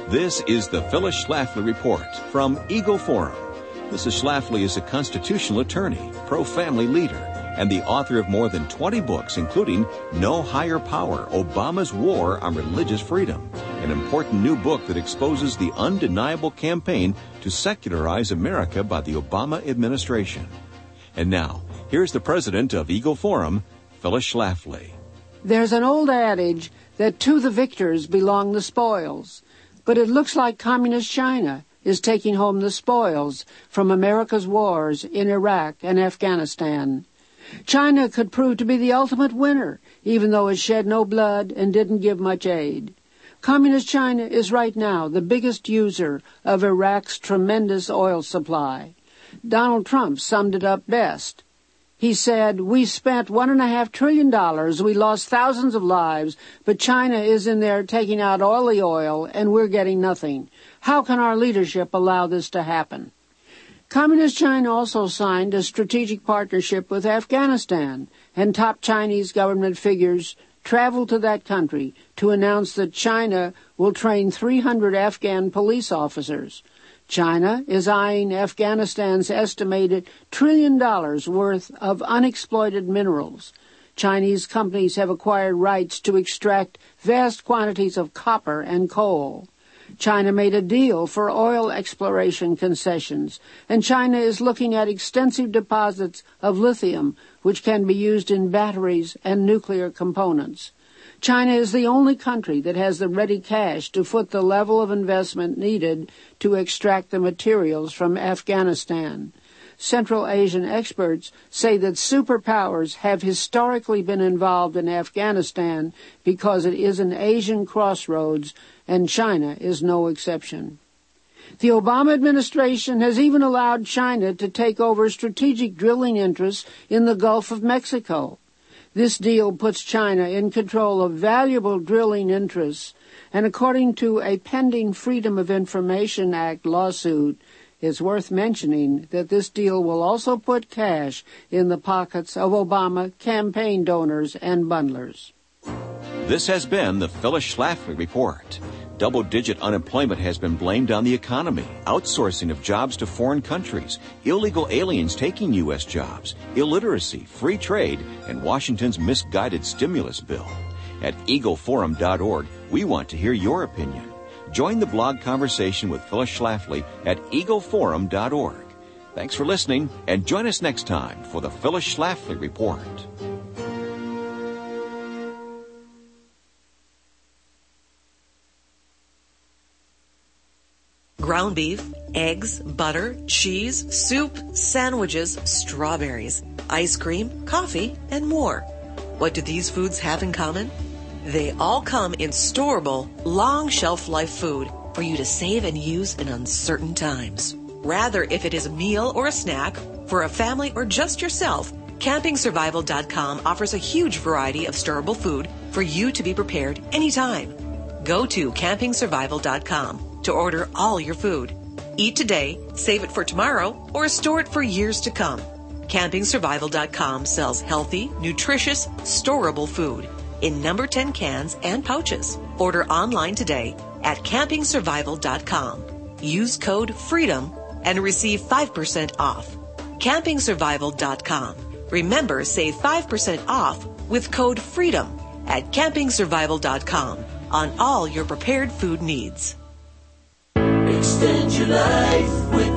This is the Phyllis Schlafly Report from Eagle Forum. Mrs. Schlafly is a constitutional attorney, pro-family leader, and the author of more than 20 books, including No Higher Power, Obama's War on Religious Freedom, an important new book that exposes the undeniable campaign to secularize America by the Obama administration. And now, here's the president of Eagle Forum, Phyllis Schlafly. There's an old adage that to the victors belong the spoils, but it looks like Communist China is taking home the spoils from America's wars in Iraq and Afghanistan. China could prove to be the ultimate winner, even though it shed no blood and didn't give much aid. Communist China is right now the biggest user of Iraq's tremendous oil supply. Donald Trump summed it up best. He said, "We spent $1.5 trillion, we lost thousands of lives, but China is in there taking out all the oil, and we're getting nothing. How can our leadership allow this to happen?" Communist China also signed a strategic partnership with Afghanistan, and top Chinese government figures traveled to that country to announce that China will train 300 Afghan police officers. China is eyeing Afghanistan's estimated $1 trillion worth of unexploited minerals. Chinese companies have acquired rights to extract vast quantities of copper and coal. China made a deal for oil exploration concessions, and China is looking at extensive deposits of lithium, which can be used in batteries and nuclear components. China is the only country that has the ready cash to foot the level of investment needed to extract the materials from Afghanistan. Central Asian experts say that superpowers have historically been involved in Afghanistan because it is an Asian crossroads, and China is no exception. The Obama administration has even allowed China to take over strategic drilling interests in the Gulf of Mexico. This deal puts China in control of valuable drilling interests, and according to a pending Freedom of Information Act lawsuit, it's worth mentioning that this deal will also put cash in the pockets of Obama campaign donors and bundlers. This has been the Phyllis Schlafly Report. Double-digit unemployment has been blamed on the economy, outsourcing of jobs to foreign countries, illegal aliens taking U.S. jobs, illiteracy, free trade, and Washington's misguided stimulus bill. At eagleforum.org, we want to hear your opinion. Join the blog conversation with Phyllis Schlafly at eagleforum.org. Thanks for listening, and join us next time for the Phyllis Schlafly Report. Ground beef, eggs, butter, cheese, soup, sandwiches, strawberries, ice cream, coffee, and more. What do these foods have in common? They all come in storable, long shelf life food for you to save and use in uncertain times. Rather, if it is a meal or a snack, for a family or just yourself, CampingSurvival.com offers a huge variety of storable food for you to be prepared anytime. Go to CampingSurvival.com to order all your food. Eat today, save it for tomorrow, or store it for years to come. CampingSurvival.com sells healthy, nutritious, storable food in number 10 cans and pouches. Order online today at CampingSurvival.com. Use code FREEDOM and receive 5% off. CampingSurvival.com. Remember, save 5% off with code FREEDOM at CampingSurvival.com on all your prepared food needs. Extend your life with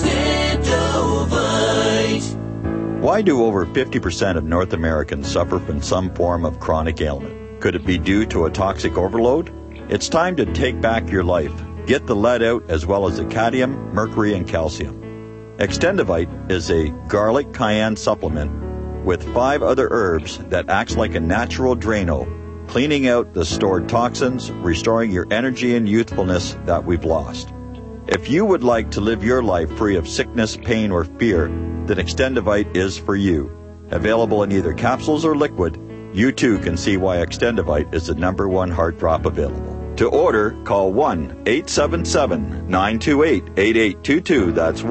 Extendovite. Why do over 50% of North Americans suffer from some form of chronic ailment? Could it be due to a toxic overload? It's time to take back your life. Get the lead out as well as the cadmium, mercury, and calcium. Extendovite is a garlic cayenne supplement with 5 other herbs that acts like a natural Drano, cleaning out the stored toxins, restoring your energy and youthfulness that we've lost. If you would like to live your life free of sickness, pain, or fear, then Extendovite is for you. Available in either capsules or liquid, you too can see why Extendovite is the #1 heart drop available. To order, call 1-877-928-8822. That's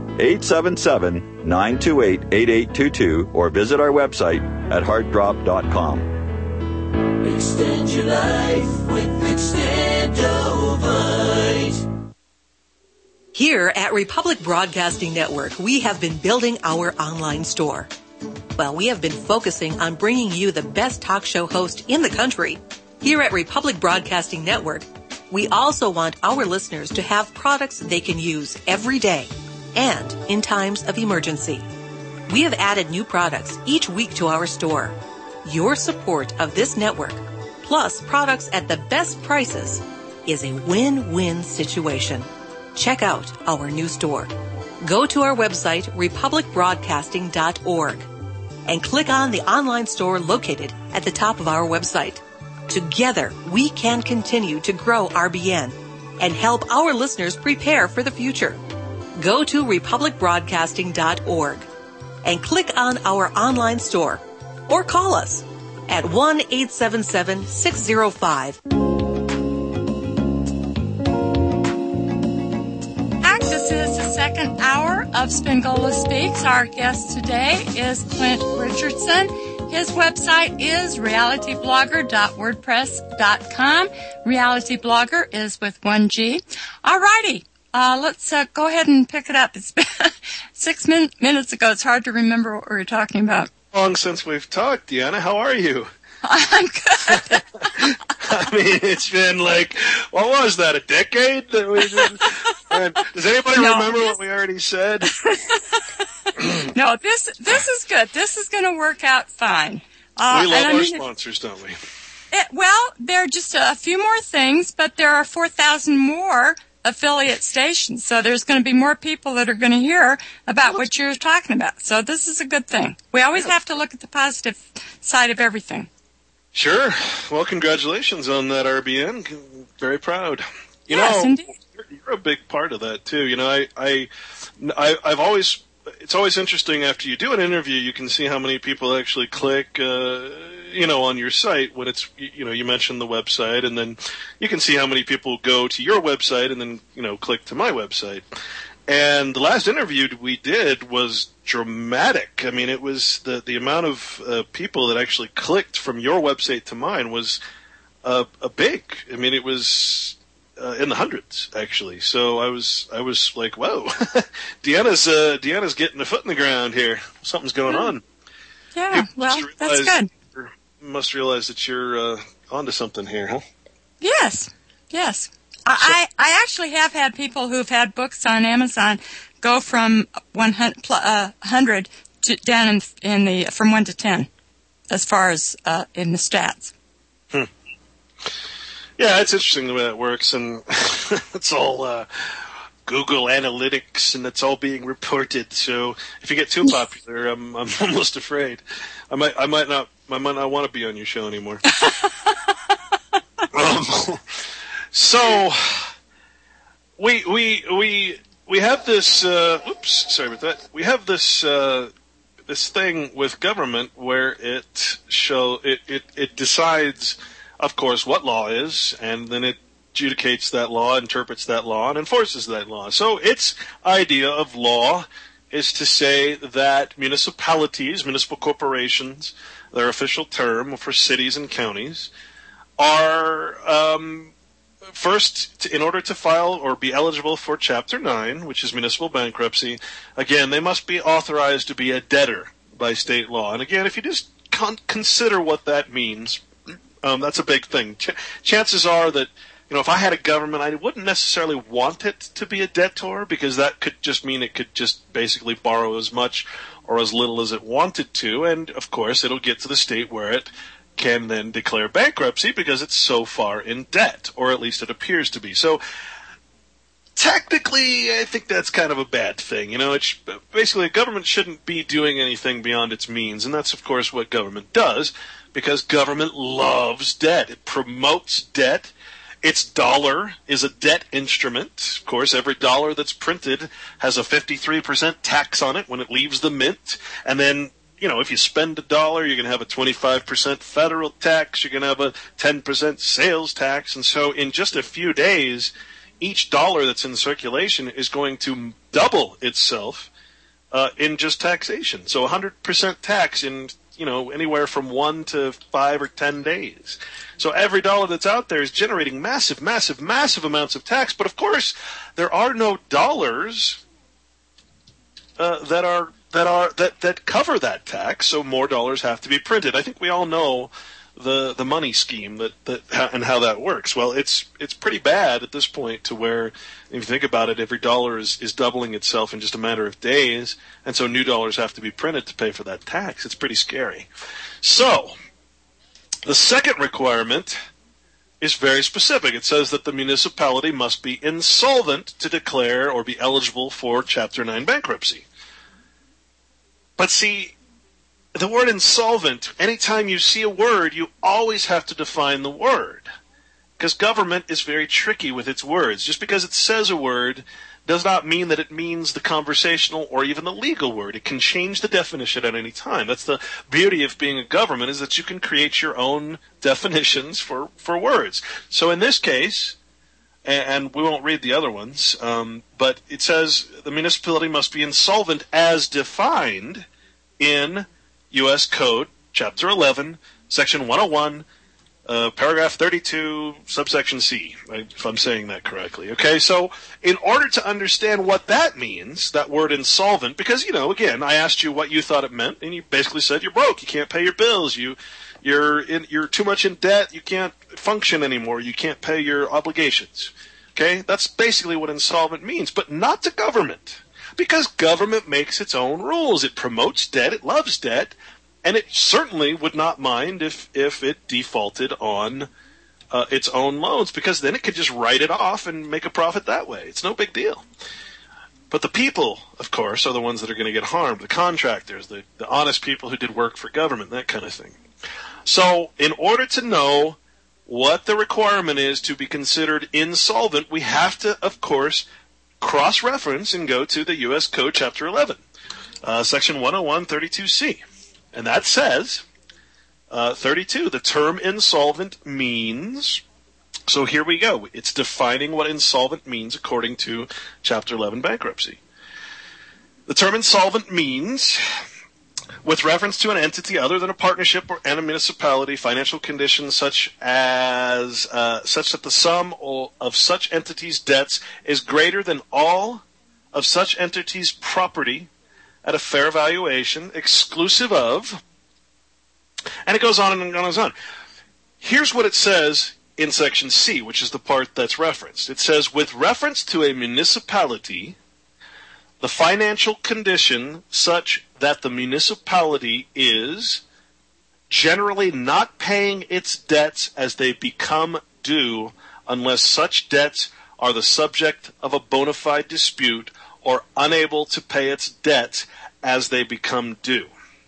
1-877-928-8822, or visit our website at heartdrop.com. Extend your life with Extendovite. Here at Republic Broadcasting Network, we have been building our online store. Well, we have been focusing on bringing you the best talk show host in the country. Here at Republic Broadcasting Network, we also want our listeners to have products they can use every day and in times of emergency. We have added new products each week to our store. Your support of this network, plus products at the best prices, is a win-win situation. Check out our new store. Go to our website, republicbroadcasting.org, and click on the online store located at the top of our website. Together, we can continue to grow RBN and help our listeners prepare for the future. Go to republicbroadcasting.org and click on our online store or call us at 1-877-605. This is the second hour of Spingola Speaks. Our guest today is Clint Richardson. His website is realityblogger.wordpress.com. Realityblogger is with 1G. All righty. Let's go ahead and pick it up. It's been 6 minutes ago. It's hard to remember what we were talking about. Long since we've talked, Deanna. How are you? I'm good. I mean, it's been like, what was that, a decade? That we did? And does anybody remember what we already said? No, this is good. This is going to work out fine. We love our sponsors, don't we? Well, there are just a few more things, but there are 4,000 more affiliate stations. So there's going to be more people that are going to hear about what you're talking about. So this is a good thing. We always have to look at the positive side of everything. Sure. Well, congratulations on that, RBN. Very proud. You yes, know, indeed. You're a big part of that too. You know, I've always, it's always interesting after you do an interview, you can see how many people actually click, you know, on your site when it's, you know, you mentioned the website, and then you can see how many people go to your website and then, you know, click to my website. And the last interview we did was dramatic. I mean, it was the amount of people that actually clicked from your website to mine was a big. I mean, it was in the hundreds actually. So I was like, whoa, Deanna's getting a foot in the ground here. Something's going on. Yeah, well, that's good. You must realize that you're onto something here, huh? Yes. I actually have had people who've had books on Amazon go from 100 to down in the from 1 to 10 as far as in the stats. Yeah, it's interesting the way that works, and it's all Google Analytics, and it's all being reported. So if you get too popular, I'm almost afraid I might not want to be on your show anymore. So we have this. Oops, sorry about that. We have this this thing with government where it decides, of course, what law is, and then it adjudicates that law, interprets that law, and enforces that law. So its idea of law is to say that municipalities, municipal corporations, their official term for cities and counties, are first, in order to file or be eligible for Chapter 9, which is municipal bankruptcy, again, they must be authorized to be a debtor by state law. And again, if you just consider what that means, that's a big thing. Chances are that, you know, if I had a government, I wouldn't necessarily want it to be a debtor, because that could just mean it could just basically borrow as much or as little as it wanted to. And, of course, it'll get to the state where it can then declare bankruptcy because it's so far in debt, or at least it appears to be. So technically, I think that's kind of a bad thing. You know, basically a government shouldn't be doing anything beyond its means, and that's, of course, what government does, because government loves debt. It promotes debt. Its dollar is a debt instrument. Of course, every dollar that's printed has a 53% tax on it when it leaves the mint, and then, you know, if you spend $1, you're going to have a 25% federal tax, you're going to have a 10% sales tax, and so in just a few days, each dollar that's in circulation is going to double itself in just taxation. So 100% tax in anywhere from 1 to 5 or 10 days. So every dollar that's out there is generating massive, massive, massive amounts of tax. But of course, there are no dollars that cover that tax. So more dollars have to be printed. I think we all know the money scheme and how that works. Well, it's pretty bad at this point to where, if you think about it, every dollar is doubling itself in just a matter of days, and so new dollars have to be printed to pay for that tax. It's pretty scary. So, the second requirement is very specific. It says that the municipality must be insolvent to declare or be eligible for Chapter 9 bankruptcy. But see, the word insolvent, anytime you see a word, you always have to define the word. Because government is very tricky with its words. Just because it says a word does not mean that it means the conversational or even the legal word. It can change the definition at any time. That's the beauty of being a government, is that you can create your own definitions for words. So in this case, and we won't read the other ones, but it says the municipality must be insolvent as defined in U.S. Code, Chapter 11, Section 101, Paragraph 32, subsection C, if I'm saying that correctly. Okay, so in order to understand what that means, that word insolvent, because, again, I asked you what you thought it meant, and you basically said you're broke, you can't pay your bills, you're too much in debt, you can't function anymore, you can't pay your obligations. Okay, that's basically what insolvent means, but not to government, because government makes its own rules. It promotes debt, it loves debt, and it certainly would not mind if it defaulted on its own loans, because then it could just write it off and make a profit that way. It's no big deal. But the people, of course, are the ones that are going to get harmed, the contractors, the honest people who did work for government, that kind of thing. So in order to know what the requirement is to be considered insolvent, we have to, of course, cross-reference and go to the U.S. Code, Chapter 11, Section 101, 32C. And that says, 32, the term insolvent means, so here we go. It's defining what insolvent means according to Chapter 11 bankruptcy. The term insolvent means, with reference to an entity other than a partnership and a municipality, financial conditions such that the sum of such entity's debts is greater than all of such entity's property at a fair valuation, exclusive of, and it goes on and on and on. Here's what it says in Section C, which is the part that's referenced. It says, with reference to a municipality, the financial condition such that the municipality is generally not paying its debts as they become due unless such debts are the subject of a bona fide dispute or unable to pay its debts as they become due.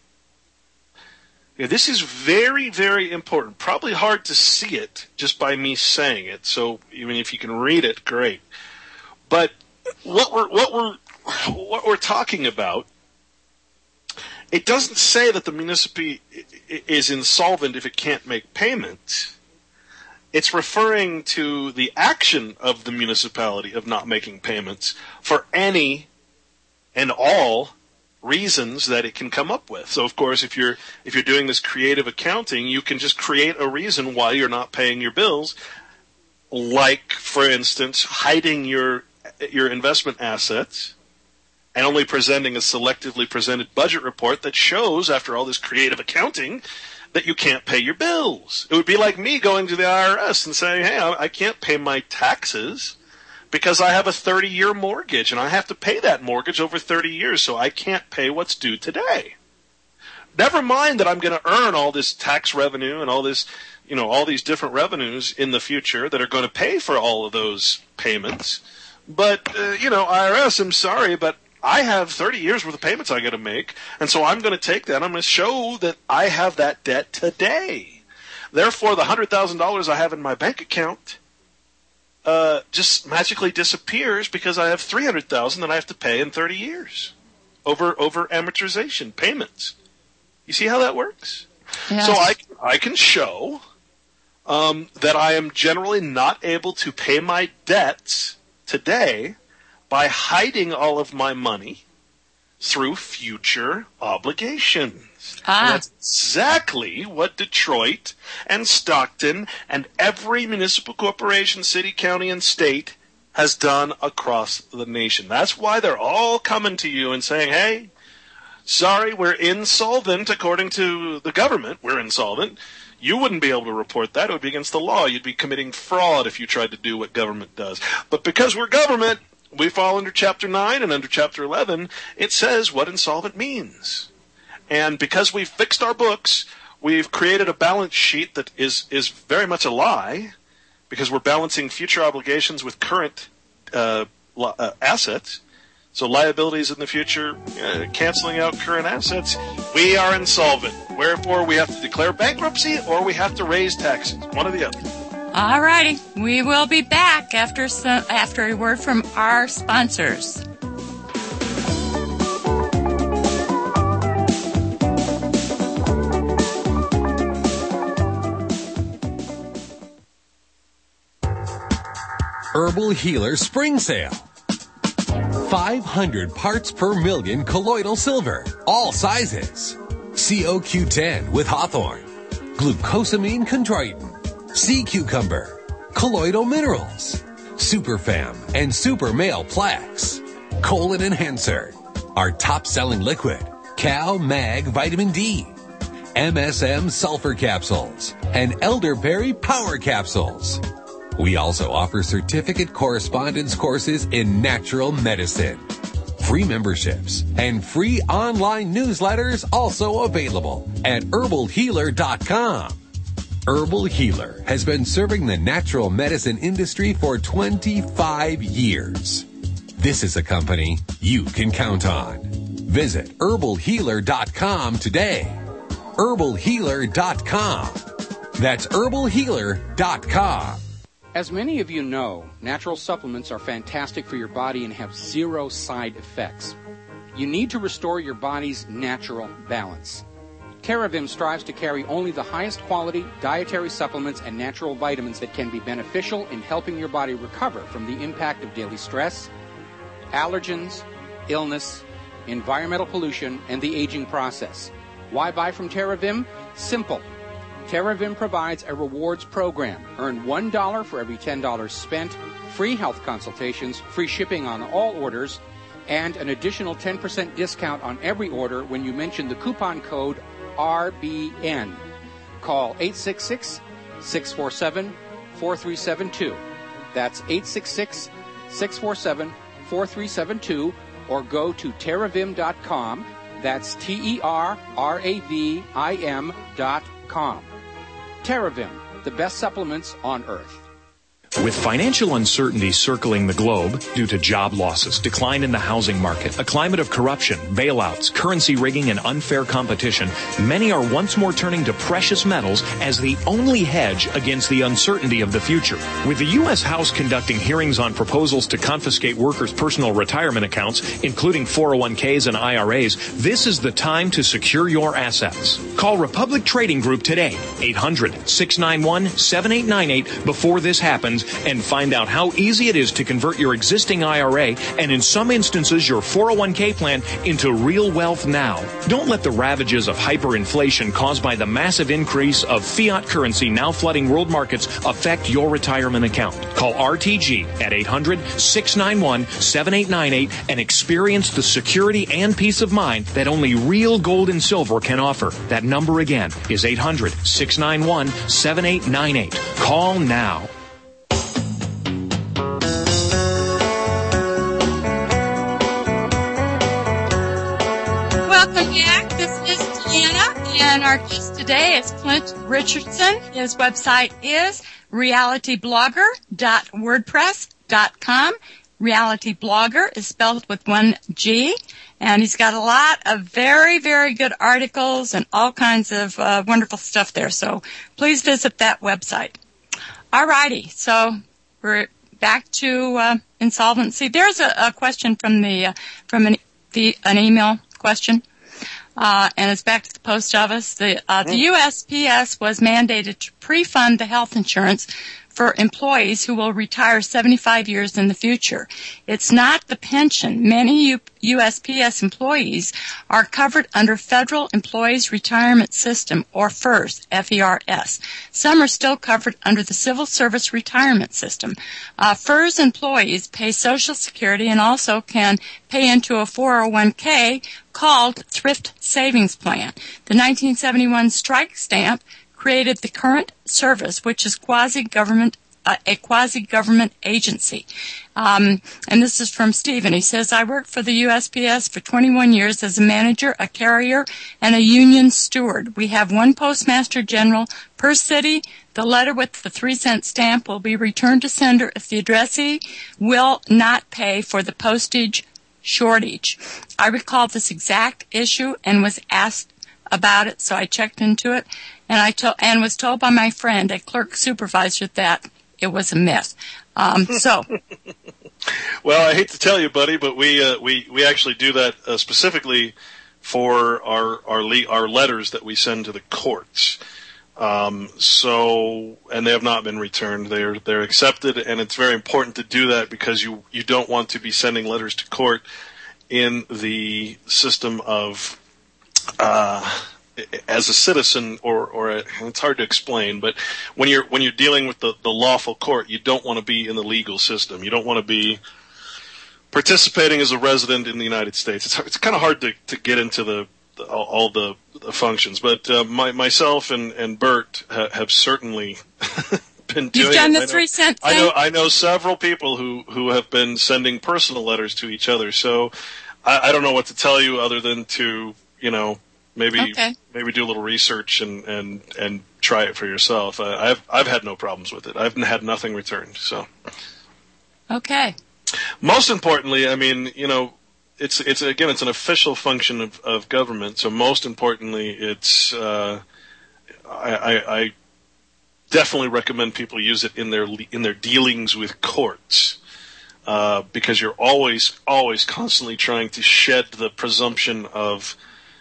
Yeah, this is very, very important. Probably hard to see it just by me saying it. So even if you can read it, great. But what we're talking about, it doesn't say that the municipality is insolvent if it can't make payments. It's referring to the action of the municipality of not making payments for any and all reasons that it can come up with. So, of course, if you're doing this creative accounting, you can just create a reason why you're not paying your bills, like, for instance, hiding your investment assets and only presenting a selectively presented budget report that shows, after all this creative accounting, that you can't pay your bills. It would be like me going to the IRS and saying, hey, I can't pay my taxes because I have a 30-year mortgage and I have to pay that mortgage over 30 years, so I can't pay what's due today. Never mind that I'm going to earn all this tax revenue and all this, all these different revenues in the future that are going to pay for all of those payments. But, IRS, I'm sorry, but I have 30 years worth of payments I got to make, and so I'm going to take that. I'm going to show that I have that debt today. Therefore, the $100,000 I have in my bank account just magically disappears because I have $300,000 that I have to pay in 30 years over amortization payments. You see how that works? Yes. So I can show that I am generally not able to pay my debts today by hiding all of my money through future obligations. And that's exactly what Detroit and Stockton and every municipal corporation, city, county, and state has done across the nation. That's why they're all coming to you and saying, hey, sorry, we're insolvent according to the government. We're insolvent. You wouldn't be able to report that. It would be against the law. You'd be committing fraud if you tried to do what government does. But because we're government, we fall under Chapter 9, and under Chapter 11, it says what insolvent means. And because we've fixed our books, we've created a balance sheet that is very much a lie, because we're balancing future obligations with current assets. So liabilities in the future, canceling out current assets, we are insolvent. Wherefore, we have to declare bankruptcy or we have to raise taxes. One or the other. All righty. We will be back after a word from our sponsors. Herbal Healer Spring Sale. 500 parts per million colloidal silver, all sizes. COQ10 with hawthorn, glucosamine chondroitin, sea cucumber, colloidal minerals, Superfam and Super Male Plex, colon enhancer, our top-selling liquid, Cal Mag Vitamin D, MSM sulfur capsules, and elderberry power capsules. We also offer certificate correspondence courses in natural medicine. Free memberships and free online newsletters also available at herbalhealer.com. Herbal Healer has been serving the natural medicine industry for 25 years. This is a company you can count on. Visit herbalhealer.com today. herbalhealer.com. That's herbalhealer.com. As many of you know, natural supplements are fantastic for your body and have zero side effects. You need to restore your body's natural balance. TerraVim strives to carry only the highest quality dietary supplements and natural vitamins that can be beneficial in helping your body recover from the impact of daily stress, allergens, illness, environmental pollution, and the aging process. Why buy from TerraVim? Simple. TerraVim provides a rewards program. Earn $1 for every $10 spent, free health consultations, free shipping on all orders, and an additional 10% discount on every order when you mention the coupon code RBN. Call 866-647-4372. That's 866-647-4372, or go to TerraVim.com. That's TerraVim.com. TerraVim, the best supplements on earth. With financial uncertainty circling the globe due to job losses, decline in the housing market, a climate of corruption, bailouts, currency rigging, and unfair competition, many are once more turning to precious metals as the only hedge against the uncertainty of the future. With the U.S. House conducting hearings on proposals to confiscate workers' personal retirement accounts, including 401ks and IRAs, this is the time to secure your assets. Call Republic Trading Group today, 800-691-7898, before this happens, and find out how easy it is to convert your existing IRA and, in some instances, your 401k plan into real wealth now. Don't let the ravages of hyperinflation caused by the massive increase of fiat currency now flooding world markets affect your retirement account. Call RTG at 800-691-7898 and experience the security and peace of mind that only real gold and silver can offer. That number again is 800-691-7898. Call now. Welcome back. This is Deanna, and our guest today is Clint Richardson. His website is realityblogger.wordpress.com. Realityblogger is spelled with one G, and he's got a lot of very, very good articles and all kinds of wonderful stuff there. So please visit that website. All righty. So we're back to insolvency. There's a question from an email question, and it's back to the post office. The USPS was mandated to pre-fund the health insurance for employees who will retire 75 years in the future. It's not the pension. Many USPS employees are covered under Federal Employees Retirement System, or FERS, F-E-R-S. Some are still covered under the Civil Service Retirement System. FERS employees pay Social Security and also can pay into a 401k called Thrift Savings Plan. The 1971 strike stamp created the current service, which is a quasi-government agency. And this is from Stephen. He says, I worked for the USPS for 21 years as a manager, a carrier, and a union steward. We have one postmaster general per city. The letter with the 3-cent stamp will be returned to sender if the addressee will not pay for the postage shortage. I recall this exact issue and was asked about it, so I checked into it, and was told by my friend, a clerk supervisor, that it was a myth. Well, I hate to tell you, buddy, but we actually do that specifically for our letters that we send to the courts. And they have not been returned. They're accepted, and it's very important to do that because you don't want to be sending letters to court in the system of as a citizen, or it's hard to explain, but when you're dealing with the lawful court, you don't want to be in the legal system. You don't want to be participating as a resident in the United States. It's kind of hard to get into all the functions, but myself and Bert have certainly been doing. You've done the 3-cent thing? I know several people who have been sending personal letters to each other, so I don't know what to tell you other than to, maybe do a little research and try it for yourself. I've had no problems with it. I've had nothing returned. So. Okay. Most importantly, I mean, it's an official function of government. So most importantly, it's I definitely recommend people use it in their dealings with courts. Because you're always constantly trying to shed the presumption of,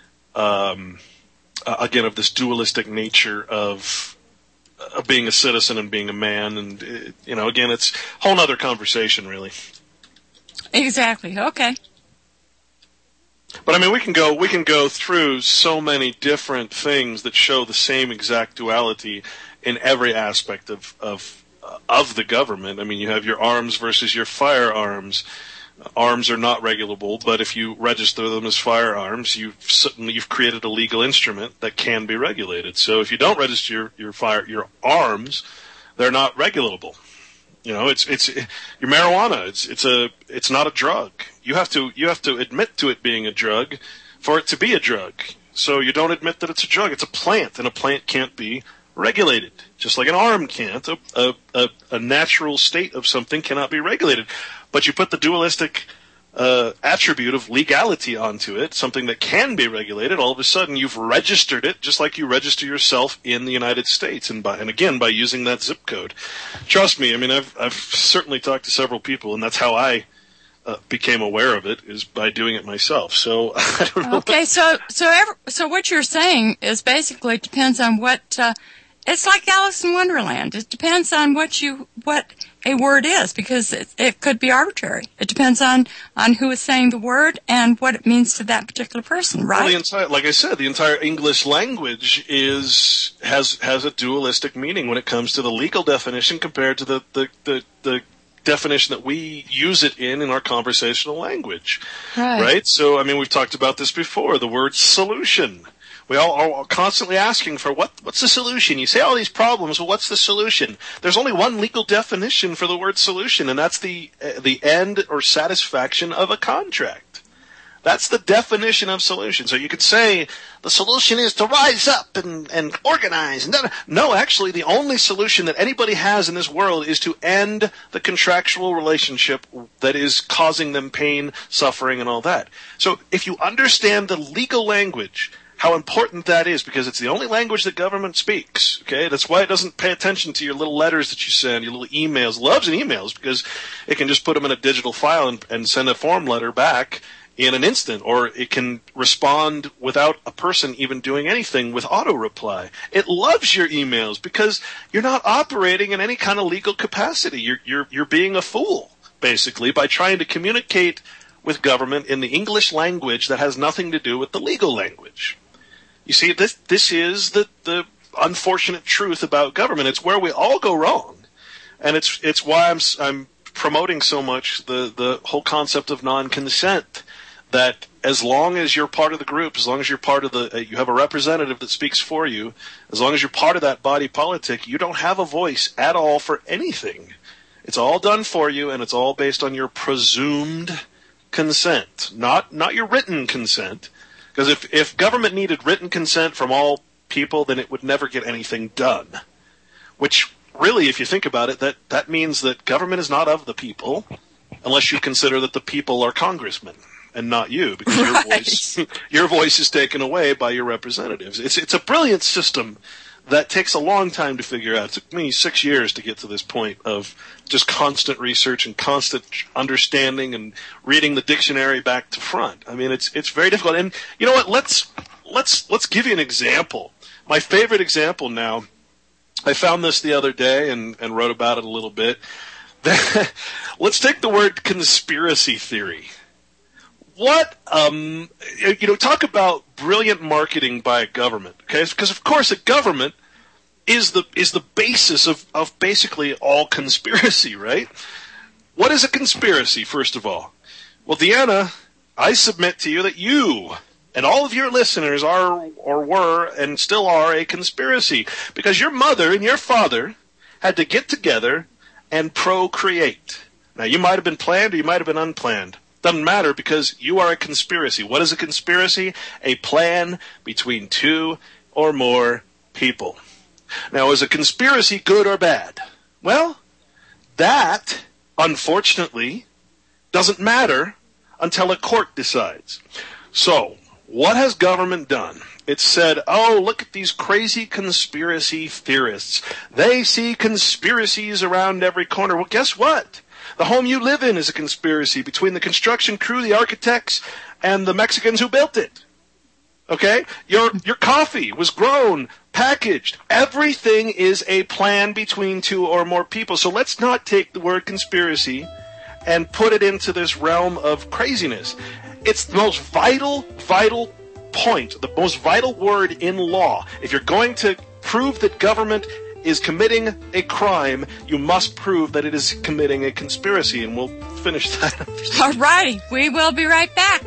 of this dualistic nature of being a citizen and being a man, and again, it's a whole other conversation, really. Exactly. Okay. But I mean, we can go through so many different things that show the same exact duality in every aspect of the government. I mean, you have your arms versus your firearms. Arms are not regulable, but if you register them as firearms, you've created a legal instrument that can be regulated. So if you don't register your arms, they're not regulable. It's your marijuana. It's not a drug. You have to admit to it being a drug for it to be a drug. So you don't admit that it's a drug. It's a plant, and a plant can't be regulated, just like an arm can't. A natural state of something cannot be regulated. But you put the dualistic attribute of legality onto it, something that can be regulated, all of a sudden you've registered it just like you register yourself in the United States, and again by using that zip code. Trust me, I mean, I've certainly talked to several people, and that's how I became aware of it, is by doing it myself. So I don't know. Okay, so what you're saying is basically it depends on what. It's like Alice in Wonderland. It depends on what a word is, because it could be arbitrary. It depends on who is saying the word and what it means to that particular person, right? Well, like I said, the entire English language has a dualistic meaning when it comes to the legal definition compared to the definition that we use it in our conversational language. Right? So, I mean, we've talked about this before, the word solution. We all are constantly asking for what's the solution? You say all these problems, well, what's the solution? There's only one legal definition for the word solution, and that's the end or satisfaction of a contract. That's the definition of solution. So you could say the solution is to rise up and organize. No, actually, the only solution that anybody has in this world is to end the contractual relationship that is causing them pain, suffering, and all that. So if you understand the legal language, how important that is, because it's the only language that government speaks, okay? That's why it doesn't pay attention to your little letters that you send, your little emails. It loves emails because it can just put them in a digital file and send a form letter back in an instant, or it can respond without a person even doing anything with auto reply. It loves your emails because you're not operating in any kind of legal capacity. You're being a fool, basically, by trying to communicate with government in the English language that has nothing to do with the legal language. You see, this is the unfortunate truth about government. It's where we all go wrong, and it's why I'm promoting so much the whole concept of non-consent. That as long as you're part of the group, as long as you're part of you have a representative that speaks for you, as long as you're part of that body politic, you don't have a voice at all for anything. It's all done for you, and it's all based on your presumed consent, not your written consent. Because if government needed written consent from all people, then it would never get anything done. Which really, if you think about it, that means that government is not of the people, unless you consider that the people are congressmen and not you, because your voice is taken away by your representatives. It's a brilliant system that takes a long time to figure out. It took me 6 years to get to this point of just constant research and constant understanding and reading the dictionary back to front. I mean, it's very difficult. And you know what? Let's give you an example. My favorite example now. I found this the other day and wrote about it a little bit. Let's take the word conspiracy theory. What, talk about brilliant marketing by a government, okay? Because of course a government is the basis of basically all conspiracy, right? What is a conspiracy, first of all? Well, Deanna, I submit to you that you and all of your listeners are, or were, and still are a conspiracy. Because your mother and your father had to get together and procreate. Now, you might have been planned or you might have been unplanned. Doesn't matter, because you are a conspiracy. What is a conspiracy? A plan between two or more people. Now, is a conspiracy good or bad? Well, that, unfortunately, doesn't matter until a court decides. So, what has government done? It said, oh, look at these crazy conspiracy theorists. They see conspiracies around every corner. Well, guess what? The home you live in is a conspiracy between the construction crew, the architects, and the Mexicans who built it. Okay? Your coffee was grown, packaged. Everything is a plan between two or more people. So let's not take the word conspiracy and put it into this realm of craziness. It's the most vital point, the most vital word in law. If you're going to prove that government is committing a crime, you must prove that it is committing a conspiracy, and we'll finish that. All righty. We will be right back.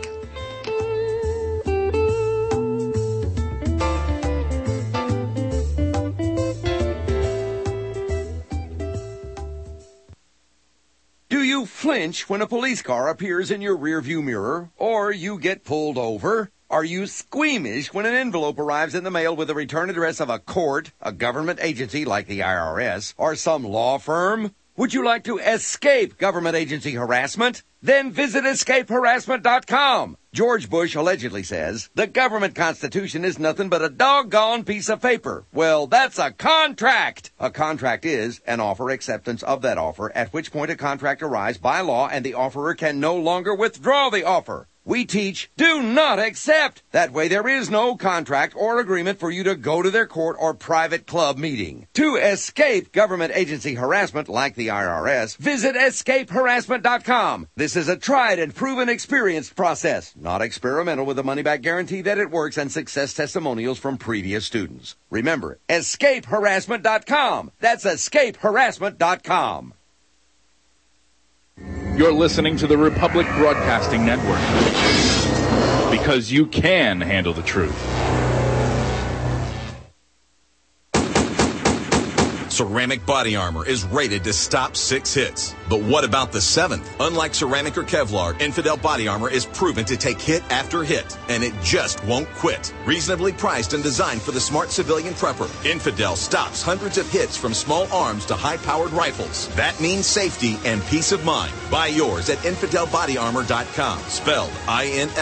Do you flinch when a police car appears in your rearview mirror, or you get pulled over? Are you squeamish when an envelope arrives in the mail with the return address of a court, a government agency like the IRS, or some law firm? Would you like to escape government agency harassment? Then visit escapeharassment.com. George Bush allegedly says, the government constitution is nothing but a doggone piece of paper. Well, that's a contract. A contract is an offer acceptance of that offer, at which point a contract arrives by law and the offerer can no longer withdraw the offer. We teach, do not accept. That way there is no contract or agreement for you to go to their court or private club meeting. To escape government agency harassment like the IRS, visit escapeharassment.com. This is a tried and proven experienced process, not experimental, with a money-back guarantee that it works and success testimonials from previous students. Remember, escapeharassment.com. That's escapeharassment.com. You're listening to the Republic Broadcasting Network, because you can handle the truth. Ceramic Body Armor is rated to stop 6 hits. But what about the 7th? Unlike ceramic or Kevlar, Infidel Body Armor is proven to take hit after hit, and it just won't quit. Reasonably priced and designed for the smart civilian prepper, Infidel stops hundreds of hits from small arms to high-powered rifles. That means safety and peace of mind. Buy yours at InfidelBodyArmor.com. Spelled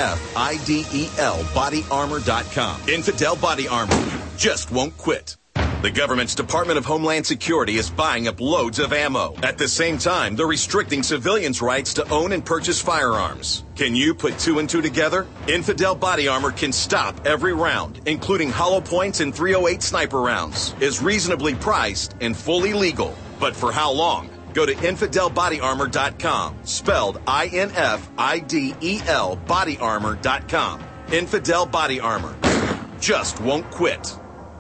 INFIDEL bodyarmor.com. Infidel Body Armor just won't quit. The government's Department of Homeland Security is buying up loads of ammo. At the same time, they're restricting civilians' rights to own and purchase firearms. Can you put two and two together? Infidel Body Armor can stop every round, including hollow points and .308 sniper rounds, is reasonably priced and fully legal. But for how long? Go to InfidelBodyArmor.com, spelled INFIDEL bodyarmor.com. Infidel Body Armor. Just won't quit.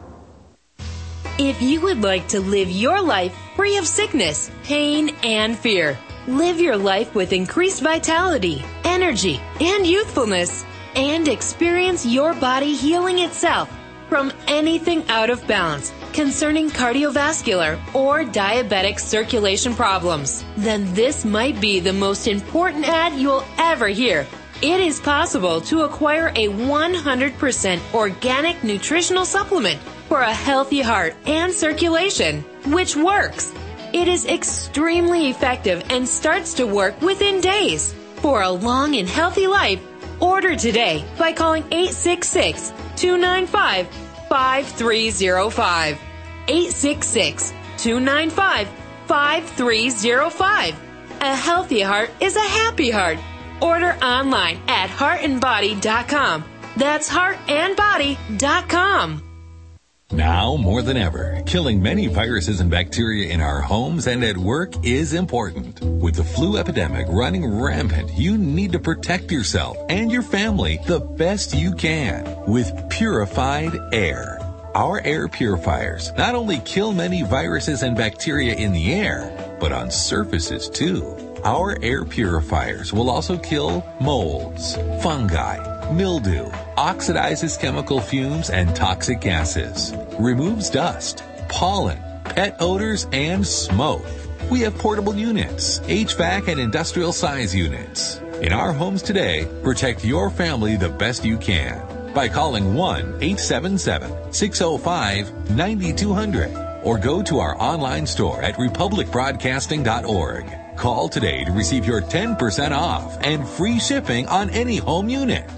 If you would like to live your life free of sickness, pain, and fear, live your life with increased vitality, energy, and youthfulness, and experience your body healing itself from anything out of balance concerning cardiovascular or diabetic circulation problems, then this might be the most important ad you'll ever hear. It is possible to acquire a 100% organic nutritional supplement for a healthy heart and circulation, which works. It is extremely effective and starts to work within days. For a long and healthy life, order today by calling 866-295-5305. 866-295-5305. A healthy heart is a happy heart. Order online at heartandbody.com. That's heartandbody.com. Now more than ever, killing many viruses and bacteria in our homes and at work is important. With the flu epidemic running rampant, you need to protect yourself and your family the best you can with purified air. Our air purifiers not only kill many viruses and bacteria in the air, but on surfaces too. Our air purifiers will also kill molds, fungi, mildew, oxidizes chemical fumes and toxic gases, removes dust, pollen, pet odors, and smoke. We have portable units, HVAC and industrial size units. In our homes today, protect your family the best you can by calling 1-877-605-9200 or go to our online store at republicbroadcasting.org. Call today to receive your 10% off and free shipping on any home unit.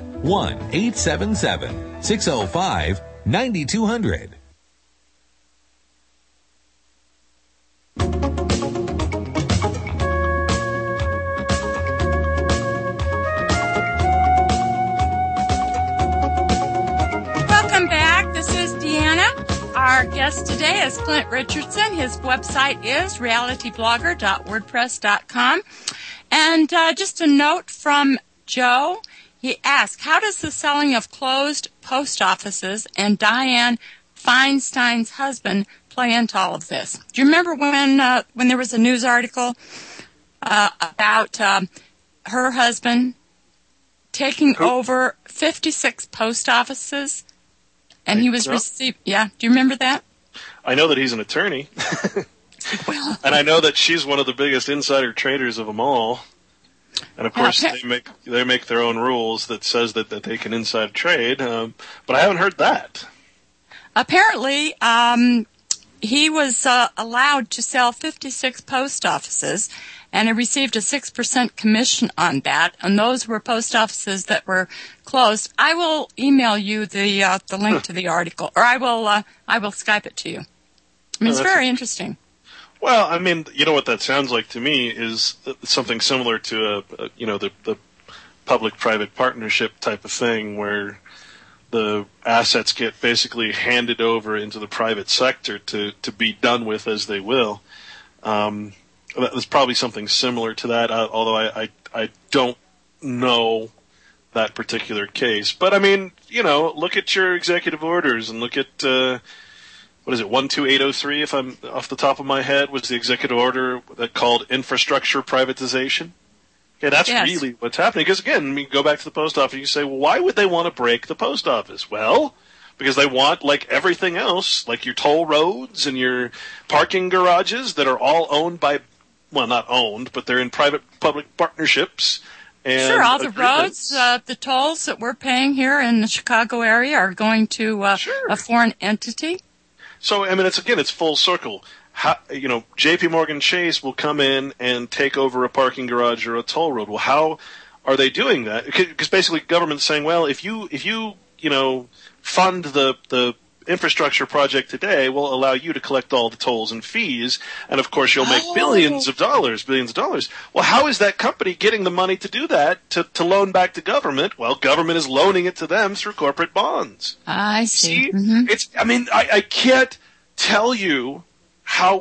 1-877-605-9200. Welcome back. This is Deanna. Our guest today is Clint Richardson. His website is realityblogger.wordpress.com. And just a note from Joe. He asked, how does the selling of closed post offices and Dianne Feinstein's husband play into all of this? Do you remember when there was a news article about her husband taking over 56 post offices? And he was received. Yeah, do you remember that? I know that he's an attorney. And I know that she's one of the biggest insider traders of them all. And of course, they make their own rules that says that they can inside trade, but I haven't heard that. Apparently, he was allowed to sell 56 post offices, and he received a 6% commission on that. And those were post offices that were closed. I will email you the link to the article, or I will Skype it to you. I mean, it's very interesting. Well, I mean, you know what that sounds like to me is something similar to the public-private partnership type of thing where the assets get basically handed over into the private sector to be done with as they will. There's probably something similar to that, although I don't know that particular case. But I mean, look at your executive orders and look at what is it, 12803, if I'm off the top of my head, was the executive order that called infrastructure privatization. Okay, that's really what's happening. Because again, go back to the post office, you say, well, why would they want to break the post office? Well, because they want, like everything else, like your toll roads and your parking garages that are all owned by, well, not owned, but they're in private-public partnerships. And sure, all the roads, the tolls that we're paying here in the Chicago area are going to a foreign entity. So, I mean, it's full circle. J.P. Morgan Chase will come in and take over a parking garage or a toll road. Well, how are they doing that? Because basically government's saying, well, if you fund the infrastructure project today will allow you to collect all the tolls and fees, and of course you'll make billions of dollars. Well, how is that company getting the money to do that, to loan back to government? Well, government is loaning it to them through corporate bonds. I see. I can't tell you what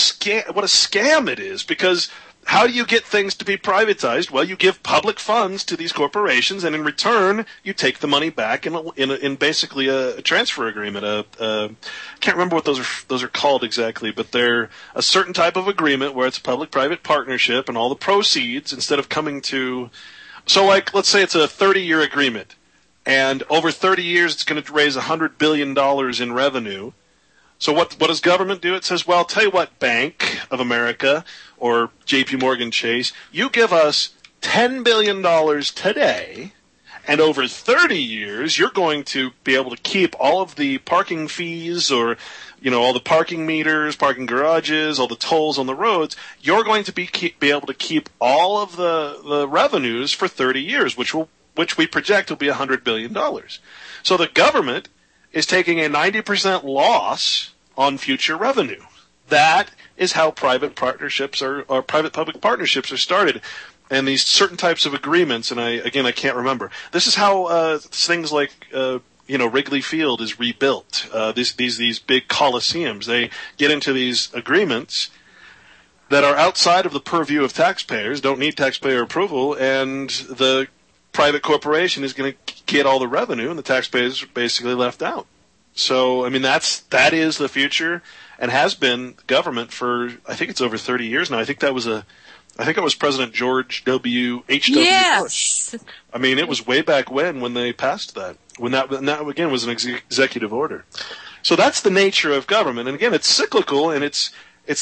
a scam it is, because how do you get things to be privatized? Well, you give public funds to these corporations, and in return, you take the money back in basically a transfer agreement. I can't remember what those are called exactly, but they're a certain type of agreement where it's a public-private partnership, and all the proceeds, instead of coming to, so like, let's say it's a 30-year agreement, and over 30 years it's going to raise $100 billion in revenue. So what does government do? It says, well, tell you what, Bank of America or J.P. Morgan Chase, you give us $10 billion today, and over 30 years, you're going to be able to keep all of the parking fees or, all the parking meters, parking garages, all the tolls on the roads. You're going to be able to keep all of the revenues for 30 years, which we project will be $100 billion. So the government is taking a 90% loss on future revenue. That is how private partnerships or private-public partnerships are started. And these certain types of agreements, and I can't remember. This is how things like, Wrigley Field is rebuilt. These big coliseums, they get into these agreements that are outside of the purview of taxpayers, don't need taxpayer approval, and the private corporation is going to get all the revenue, and the taxpayers are basically left out. So, that is the future, and has been government for, I think it's over 30 years now. I think it was President George H.W. Bush. It was way back when they passed that. When that again was an executive order. So that's the nature of government, and again, it's cyclical, and it's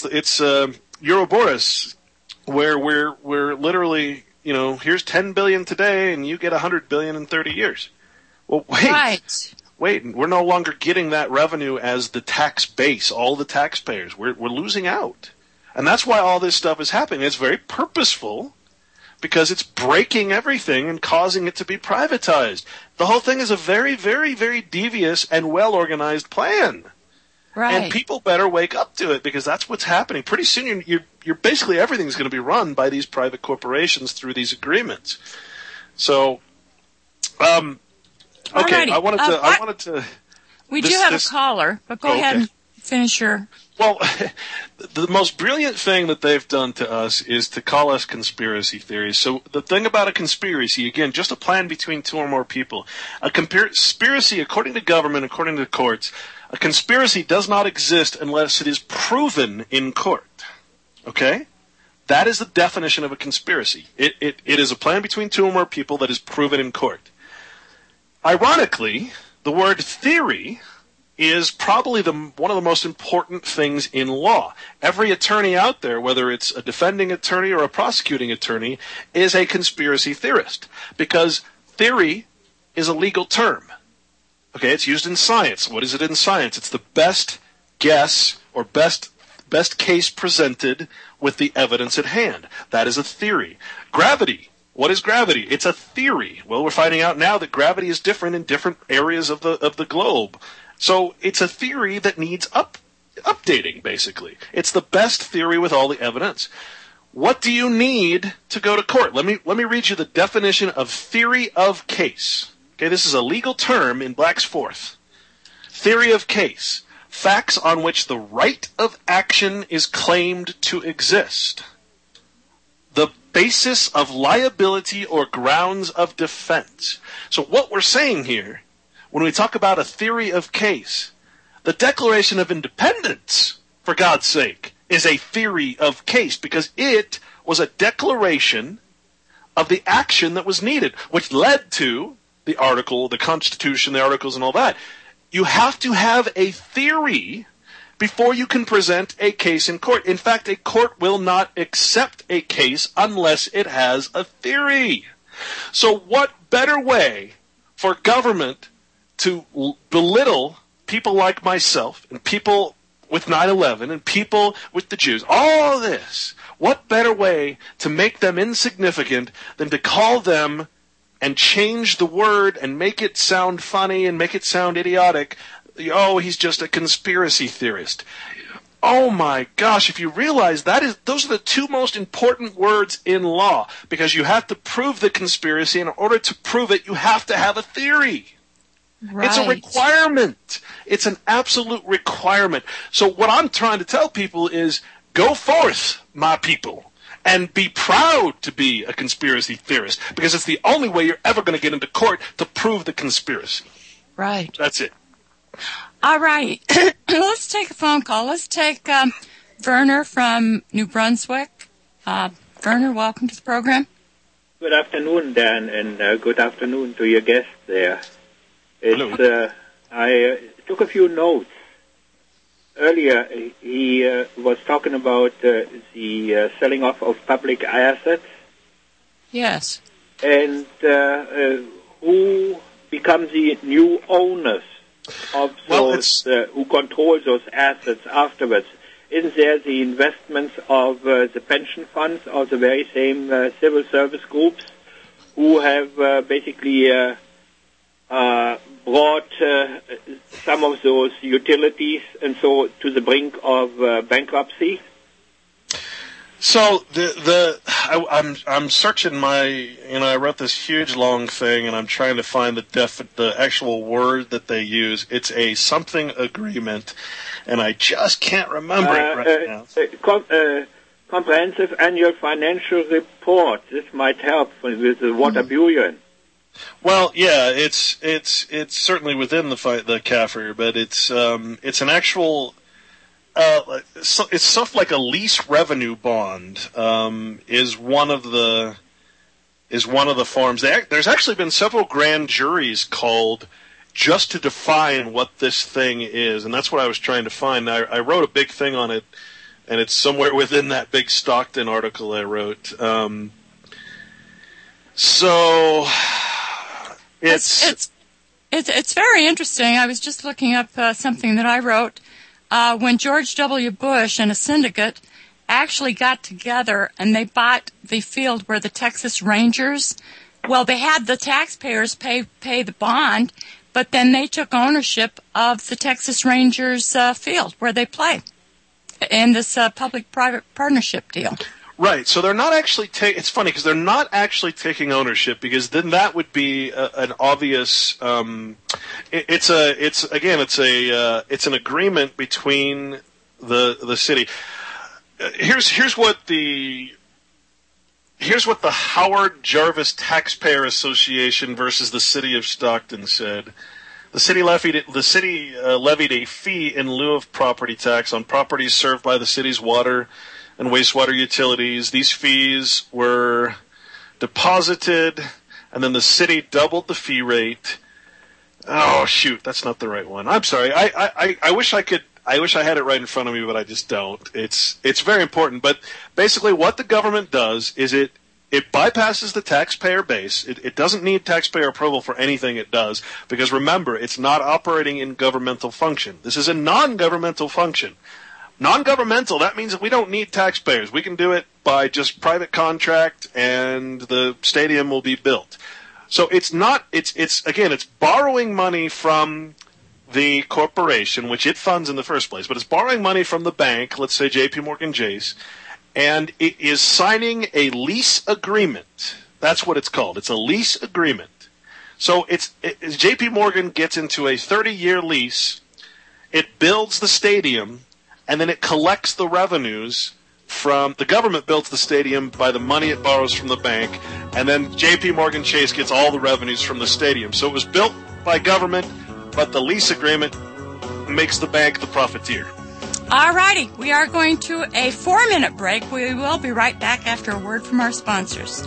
Ouroboros, where we're literally, here's 10 billion today, and you get 100 billion in 30 years. Well, wait, we're no longer getting that revenue as the tax base, all the taxpayers. We're losing out. And that's why all this stuff is happening. It's very purposeful, because it's breaking everything and causing it to be privatized. The whole thing is a very, very, very devious and well-organized plan. Right. And people better wake up to it, because that's what's happening. Pretty soon, you're basically everything's going to be run by these private corporations through these agreements. So, okay, I wanted to. We do have a caller, but go ahead and finish your. Well, the most brilliant thing that they've done to us is to call us conspiracy theories. So the thing about a conspiracy, again, just a plan between two or more people. A conspiracy, according to government, according to the courts, a conspiracy does not exist unless it is proven in court. Okay? That is the definition of a conspiracy. It is a plan between two or more people that is proven in court. Ironically, the word theory is probably one of the most important things in law. Every attorney out there, whether it's a defending attorney or a prosecuting attorney, is a conspiracy theorist, because theory is a legal term. Okay, it's used in science. What is it in science? It's the best guess or best case presented with the evidence at hand. That is a theory. Gravity. What is gravity? It's a theory. Well, we're finding out now that gravity is different in different areas of the globe. So it's a theory that needs updating, basically. It's the best theory with all the evidence. What do you need to go to court? Let me read you the definition of theory of case. Okay, this is a legal term in Black's Fourth. Theory of case. Facts on which the right of action is claimed to exist. The basis of liability or grounds of defense. So what we're saying here, when we talk about a theory of case, the Declaration of Independence, for God's sake, is a theory of case, because it was a declaration of the action that was needed, which led to the article, the Constitution, the articles, and all that. You have to have a theory before you can present a case in court. In fact, a court will not accept a case unless it has a theory. So what better way for government to belittle people like myself and people with 9/11 and people with the Jews, all of this, what better way to make them insignificant than to call them and change the word and make it sound funny and make it sound idiotic, he's just a conspiracy theorist. Oh my gosh, if you realize those are the two most important words in law, because you have to prove the conspiracy, and in order to prove it, you have to have a theory. Right. It's a requirement. It's an absolute requirement. So what I'm trying to tell people is, go forth, my people, and be proud to be a conspiracy theorist, because it's the only way you're ever going to get into court to prove the conspiracy. Right. That's it. All right. Let's take a phone call. Let's take Werner from New Brunswick. Werner, welcome to the program. Good afternoon, Dan, and good afternoon to your guest there. Hello. I took a few notes. Earlier, he was talking about the selling off of public assets. Yes. And who becomes the new owners of those, who control those assets afterwards? Isn't there the investments of the pension funds of the very same civil service groups who have basically brought some of those utilities and so to the brink of bankruptcy? So I'm searching I wrote this huge long thing, and I'm trying to find the actual word that they use. It's a something agreement, and I just can't remember it right now. Comprehensive annual financial report. This might help with the water buoyant. Well, yeah, it's certainly within the CAFR, but it's an actual. It's stuff like a lease revenue bond is one of the forms. There's actually been several grand juries called just to define what this thing is, and that's what I was trying to find. I wrote a big thing on it, and it's somewhere within that big Stockton article I wrote. So it's very interesting. I was just looking up something that I wrote. When George W. Bush and a syndicate actually got together and they bought the field where the Texas Rangers, they had the taxpayers pay the bond, but then they took ownership of the Texas Rangers field where they play in this public-private partnership deal. Right, so they're not actually it's funny because they're not actually taking ownership, because then that would be an obvious. It's an agreement between the city. Here's what the Howard Jarvis Taxpayer Association versus the City of Stockton said. The city levied a fee in lieu of property tax on properties served by the city's water and wastewater utilities. These fees were deposited, and then the city doubled the fee rate. Oh shoot, that's not the right one. I'm sorry. I wish I had it right in front of me, but I just don't. It's very important. But basically, what the government does is it bypasses the taxpayer base. It doesn't need taxpayer approval for anything it does, because remember, it's not operating in governmental function. This is a non-governmental function. Non-governmental, that means that we don't need taxpayers. We can do it by just private contract, and the stadium will be built. So it's borrowing money from the corporation, which it funds in the first place, but it's borrowing money from the bank, let's say JP Morgan Chase, and it is signing a lease agreement. That's what it's called. It's a lease agreement. So JP Morgan gets into a 30-year lease, it builds the stadium, and then it collects the revenues from the government. Builds the stadium by the money it borrows from the bank, and then J.P. Morgan Chase gets all the revenues from the stadium. So it was built by government, but the lease agreement makes the bank the profiteer. All righty, we are going to a 4-minute break. We will be right back after a word from our sponsors.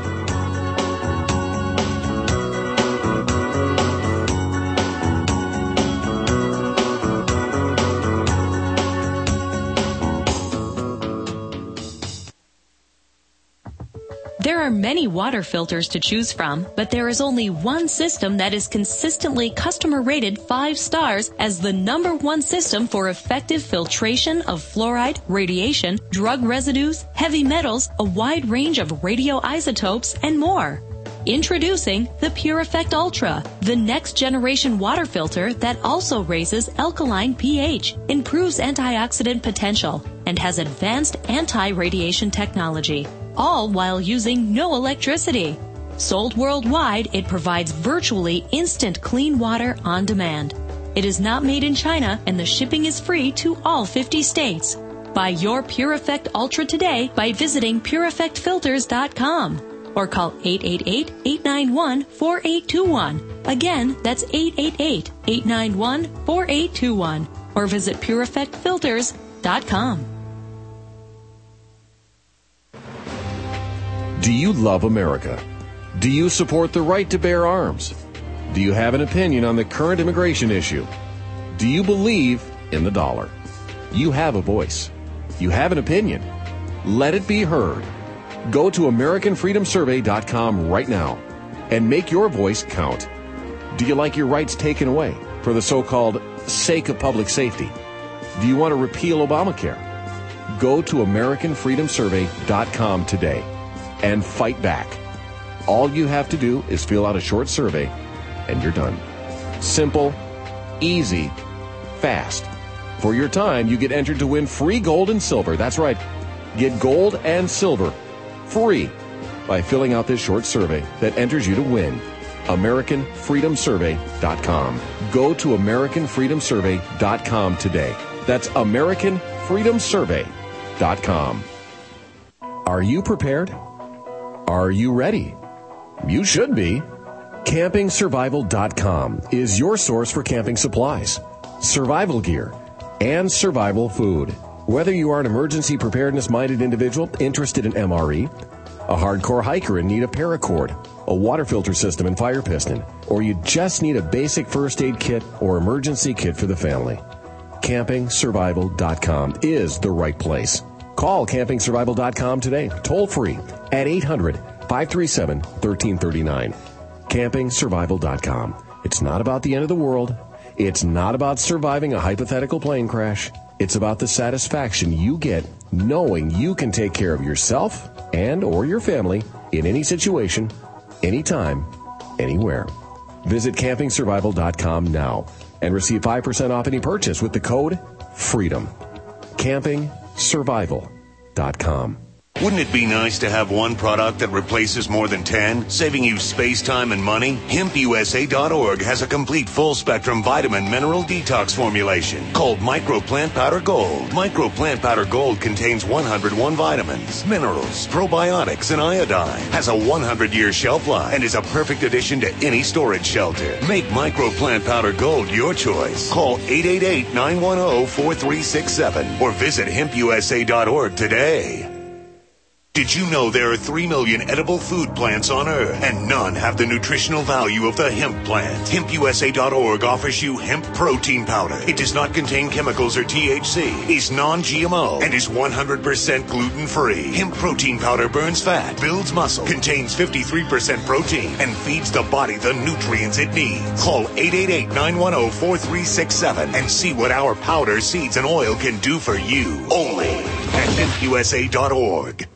There are many water filters to choose from, but there is only one system that is consistently customer rated 5 stars as the #1 system for effective filtration of fluoride, radiation, drug residues, heavy metals, a wide range of radioisotopes, and more. Introducing the Pure Effect Ultra, the next generation water filter that also raises alkaline pH, improves antioxidant potential, and has advanced anti-radiation technology, all while using no electricity. Sold worldwide, it provides virtually instant clean water on demand. It is not made in China, and the shipping is free to all 50 states. Buy your Pure Effect Ultra today by visiting PureEffectFilters.com or call 888-891-4821. Again, that's 888-891-4821 or visit PureEffectFilters.com. Do you love America? Do you support the right to bear arms? Do you have an opinion on the current immigration issue? Do you believe in the dollar? You have a voice. You have an opinion. Let it be heard. Go to AmericanFreedomSurvey.com right now and make your voice count. Do you like your rights taken away for the so-called sake of public safety? Do you want to repeal Obamacare? Go to AmericanFreedomSurvey.com today and fight back. All you have to do is fill out a short survey and you're done. Simple, easy, fast. For your time, you get entered to win free gold and silver. That's right. Get gold and silver free by filling out this short survey that enters you to win. AmericanFreedomSurvey.com. Go to AmericanFreedomSurvey.com today. That's AmericanFreedomSurvey.com. Are you prepared? Are you ready? You should be. CampingSurvival.com is your source for camping supplies, survival gear, and survival food. Whether you are an emergency preparedness-minded individual interested in MRE, a hardcore hiker in need of paracord, a water filter system and fire piston, or you just need a basic first aid kit or emergency kit for the family, CampingSurvival.com is the right place. Call CampingSurvival.com today, toll-free, at 800-537-1339. CampingSurvival.com. It's not about the end of the world. It's not about surviving a hypothetical plane crash. It's about the satisfaction you get knowing you can take care of yourself and or your family in any situation, anytime, anywhere. Visit CampingSurvival.com now and receive 5% off any purchase with the code FREEDOM. CampingSurvival.com. Wouldn't it be nice to have one product that replaces more than 10, saving you space, time, and money? HempUSA.org has a complete full-spectrum vitamin mineral detox formulation called Micro Plant Powder Gold. Micro Plant Powder Gold contains 101 vitamins, minerals, probiotics, and iodine, has a 100-year shelf life, and is a perfect addition to any storage shelter. Make Micro Plant Powder Gold your choice. Call 888-910-4367 or visit HempUSA.org today. Did you know there are 3 million edible food plants on Earth, and none have the nutritional value of the hemp plant? HempUSA.org offers you hemp protein powder. It does not contain chemicals or THC, is non-GMO, and is 100% gluten-free. Hemp protein powder burns fat, builds muscle, contains 53% protein, and feeds the body the nutrients it needs. Call 888-910-4367 and see what our powder, seeds, and oil can do for you. Only at HempUSA.org.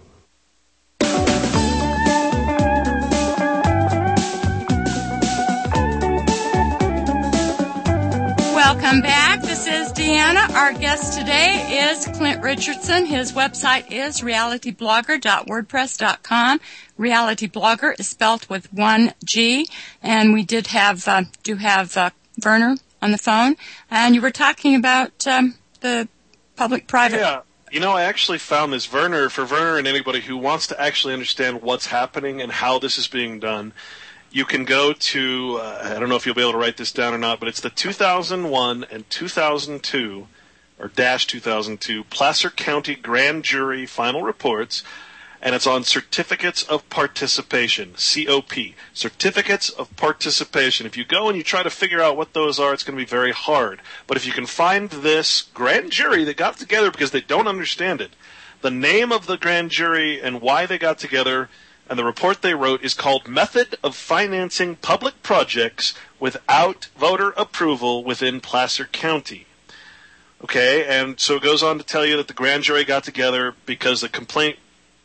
Welcome back. This is Deanna. Our guest today is Clint Richardson. His website is realityblogger.wordpress.com. Reality Blogger is spelled with one G. And we do have Werner on the phone. And you were talking about the public-private. Yeah. You know, I actually found this for Werner and anybody who wants to actually understand what's happening and how this is being done. You can go to, I don't know if you'll be able to write this down or not, but it's the 2001 and 2002, or -2002, Placer County Grand Jury Final Reports, and it's on Certificates of Participation, COP, Certificates of Participation. If you go and you try to figure out what those are, it's going to be very hard. But if you can find this grand jury that got together because they don't understand it, the name of the grand jury and why they got together, and the report they wrote is called Method of Financing Public Projects Without Voter Approval Within Placer County. Okay, and so it goes on to tell you that the grand jury got together because the complaint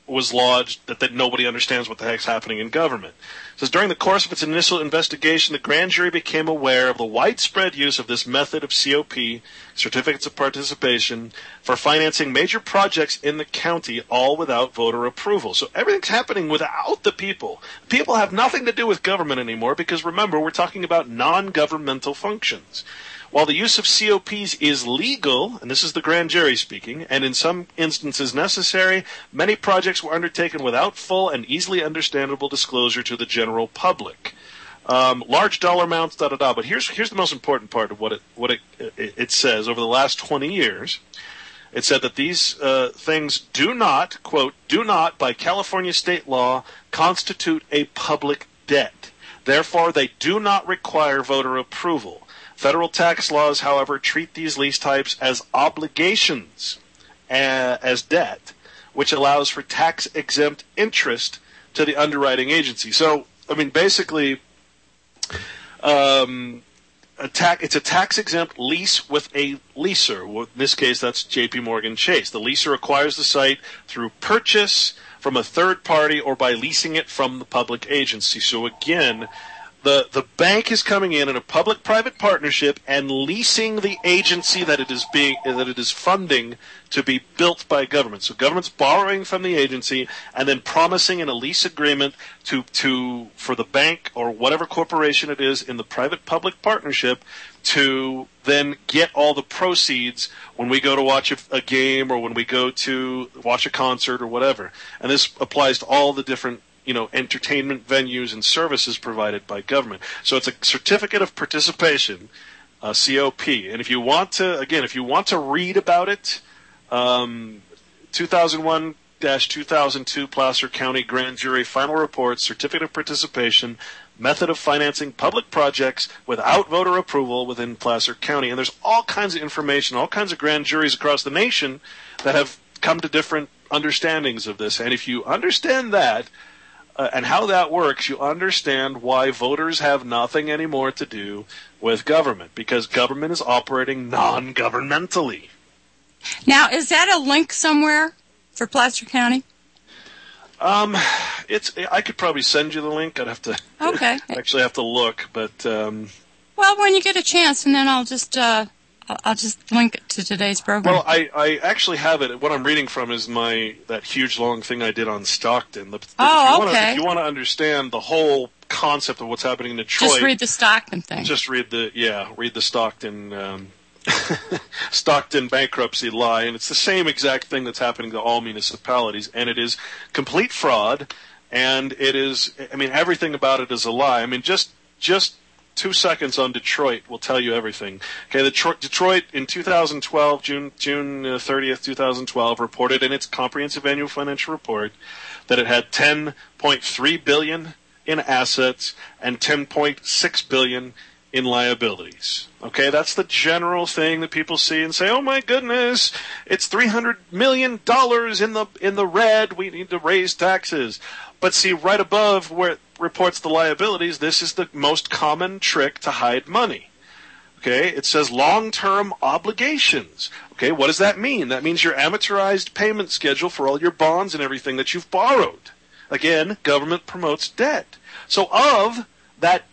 was lodged that nobody understands what the heck's happening in government. It says, during the course of its initial investigation, the grand jury became aware of the widespread use of this method of COP, certificates of participation, for financing major projects in the county, all without voter approval. So everything's happening without the people. People have nothing to do with government anymore because, remember, we're talking about non-governmental functions. While the use of COPs is legal, and this is the grand jury speaking, and in some instances necessary, many projects were undertaken without full and easily understandable disclosure to the general public. Large dollar amounts, da-da-da. But here's the most important part of what it says. Over the last 20 years, it said that these things do not, quote, do not, by California state law, constitute a public debt. Therefore, they do not require voter approval. Federal tax laws, however, treat these lease types as obligations, as debt, which allows for tax-exempt interest to the underwriting agency. So, I mean, basically, it's a tax-exempt lease with a leaser. In this case, that's J.P. Morgan Chase. The leaser acquires the site through purchase from a third party or by leasing it from the public agency. So, again, the bank is coming in a public-private partnership and leasing the agency that it is funding to be built by government. So government's borrowing from the agency and then promising in a lease agreement for the bank or whatever corporation it is in the private-public partnership to then get all the proceeds when we go to watch a game or when we go to watch a concert or whatever. And this applies to all the different entertainment venues and services provided by government. So it's a certificate of participation, COP. And if you want to read about it, 2001-2002 Placer County Grand Jury Final Report, Certificate of Participation, Method of Financing Public Projects Without Voter Approval within Placer County. And there's all kinds of information, all kinds of grand juries across the nation that have come to different understandings of this. And if you understand that, and how that works, you understand why voters have nothing anymore to do with government, because government is operating non-governmentally. Now, is that a link somewhere for Placer County? I could probably send you the link. I'd have to actually have to look, but well, when you get a chance, and then I'll just link it to today's program. Well, I actually have it. What I'm reading from is that huge long thing I did on Stockton. If you want to understand the whole concept of what's happening in Detroit, just read the Stockton thing. Just read the Stockton Stockton bankruptcy lie, and it's the same exact thing that's happening to all municipalities, and it is complete fraud, and it is. I mean, everything about it is a lie. I mean, just 2 seconds on Detroit will tell you everything. Okay, Detroit in 2012, June 30th, 2012, reported in its comprehensive annual financial report that it had $10.3 billion in assets and $10.6 billion in liabilities. Okay, that's the general thing that people see and say, "Oh my goodness, it's $300 million in the red. We need to raise taxes." But see, right above where it reports the liabilities, this is the most common trick to hide money. Okay, it says long-term obligations. Okay, what does that mean? That means your amortized payment schedule for all your bonds and everything that you've borrowed. Again, government promotes debt. So of that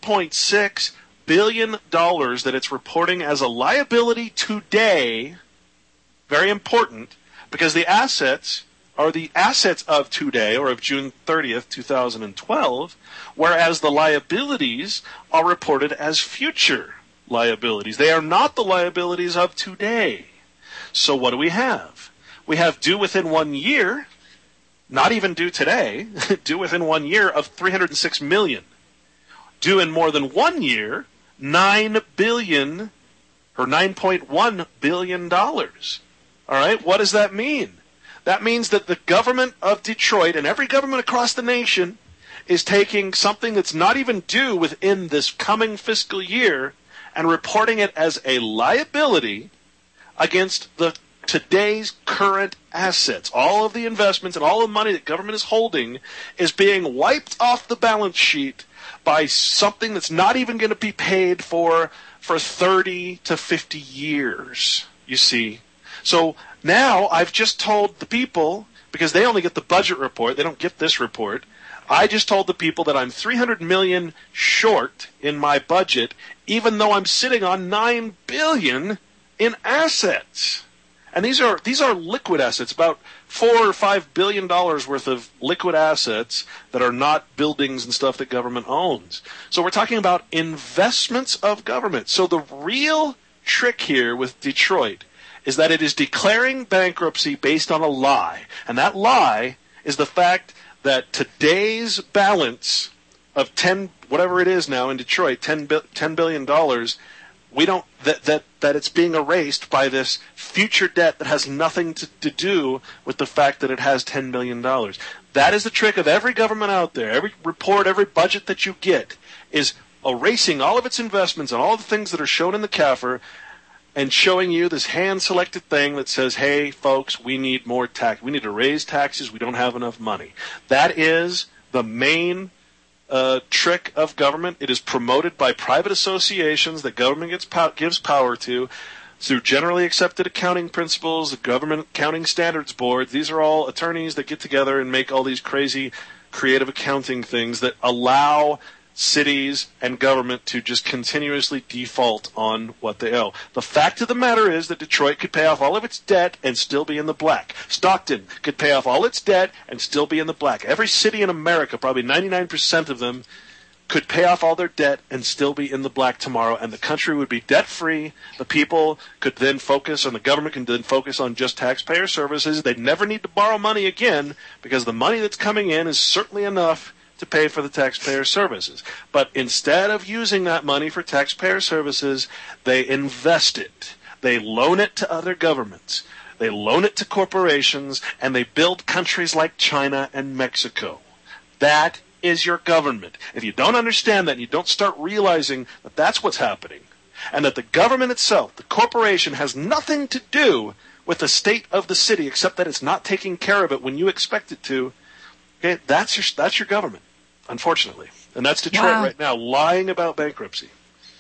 $10.6 billion that it's reporting as a liability today, very important, because the assets are the assets of today, or of June 30th, 2012, whereas the liabilities are reported as future liabilities. They are not the liabilities of today. So what do we have? We have due within 1 year, not even due today, due within 1 year of $306 million. Due in more than 1 year, $9 billion, or $9.1 billion. All right, what does that mean? That means that the government of Detroit and every government across the nation is taking something that's not even due within this coming fiscal year and reporting it as a liability against today's current assets. All of the investments and all the money that government is holding is being wiped off the balance sheet by something that's not even going to be paid for 30 to 50 years, you see. So now I've just told the people because they only get the budget report. They don't get this report. I just told the people that I'm $300 million short in my budget, even though I'm sitting on $9 billion in assets. And these are liquid assets, about $4 or $5 billion worth of liquid assets that are not buildings and stuff that government owns. So we're talking about investments of government. So the real trick here with Detroit is that it is declaring bankruptcy based on a lie. And that lie is the fact that today's balance of whatever it is now in Detroit, $10 billion, we don't that it's being erased by this future debt that has nothing to do with the fact that it has $10 billion. That is the trick of every government out there. Every report, every budget that you get is erasing all of its investments and all the things that are shown in the CAFR and showing you this hand-selected thing that says, hey, folks, we need more tax. We need to raise taxes. We don't have enough money. That is the main trick of government. It is promoted by private associations that government gives power to through generally accepted accounting principles, the Government Accounting Standards Board. These are all attorneys that get together and make all these crazy creative accounting things that allow cities and government to just continuously default on what they owe. The fact of the matter is that Detroit could pay off all of its debt and still be in the black. Stockton could pay off all its debt and still be in the black. Every city in America, probably 99% of them, could pay off all their debt and still be in the black tomorrow, and the country would be debt-free. The people could then focus, and the government can then focus on just taxpayer services. They'd never need to borrow money again because the money that's coming in is certainly enough to pay for the taxpayer services. But instead of using that money for taxpayer services, they invest it. They loan it to other governments. They loan it to corporations, and they build countries like China and Mexico. That is your government. If you don't understand that and you don't start realizing that that's what's happening, and that the government itself, the corporation, has nothing to do with the state of the city except that it's not taking care of it when you expect it to, okay, that's your government, unfortunately. And that's Detroit right now, lying about bankruptcy.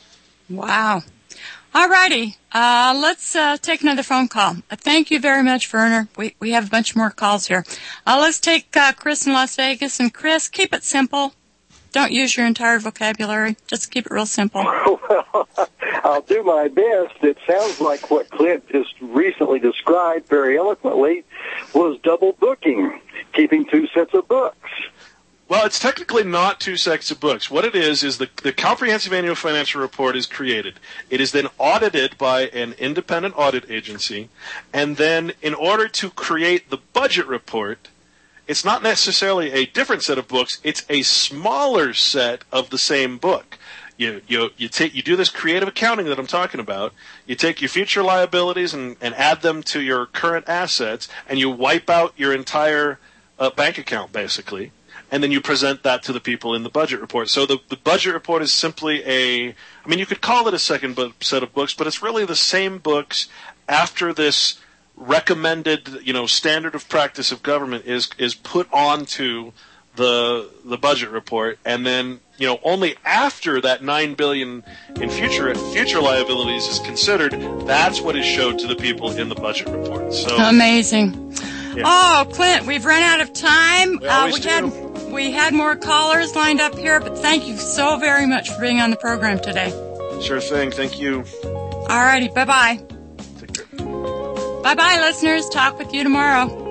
Wow. All righty. Let's take another phone call. Thank you very much, Werner. We have a bunch more calls here. Let's take Chris in Las Vegas. And Chris, keep it simple. Don't use your entire vocabulary. Just keep it real simple. Well, I'll do my best. It sounds like what Clint just recently described very eloquently was double booking, keeping two sets of books. Well, it's technically not two sets of books. What it is the Comprehensive Annual Financial Report is created. It is then audited by an independent audit agency, and then in order to create the budget report, it's not necessarily a different set of books, it's a smaller set of the same book. You do this creative accounting that I'm talking about. You take your future liabilities and add them to your current assets, and you wipe out your entire bank account, basically. And then you present that to the people in the budget report. So the budget report is simply you could call it a second set of books, but it's really the same books after this recommended, standard of practice of government is put onto the budget report. And then, only after that $9 billion in future liabilities is considered, that's what is showed to the people in the budget report. So amazing. Yeah. Oh, Clint, we've run out of time. We had more callers lined up here, but thank you so very much for being on the program today. Sure thing. Thank you. All righty. Bye-bye. Take care. Bye-bye, listeners. Talk with you tomorrow.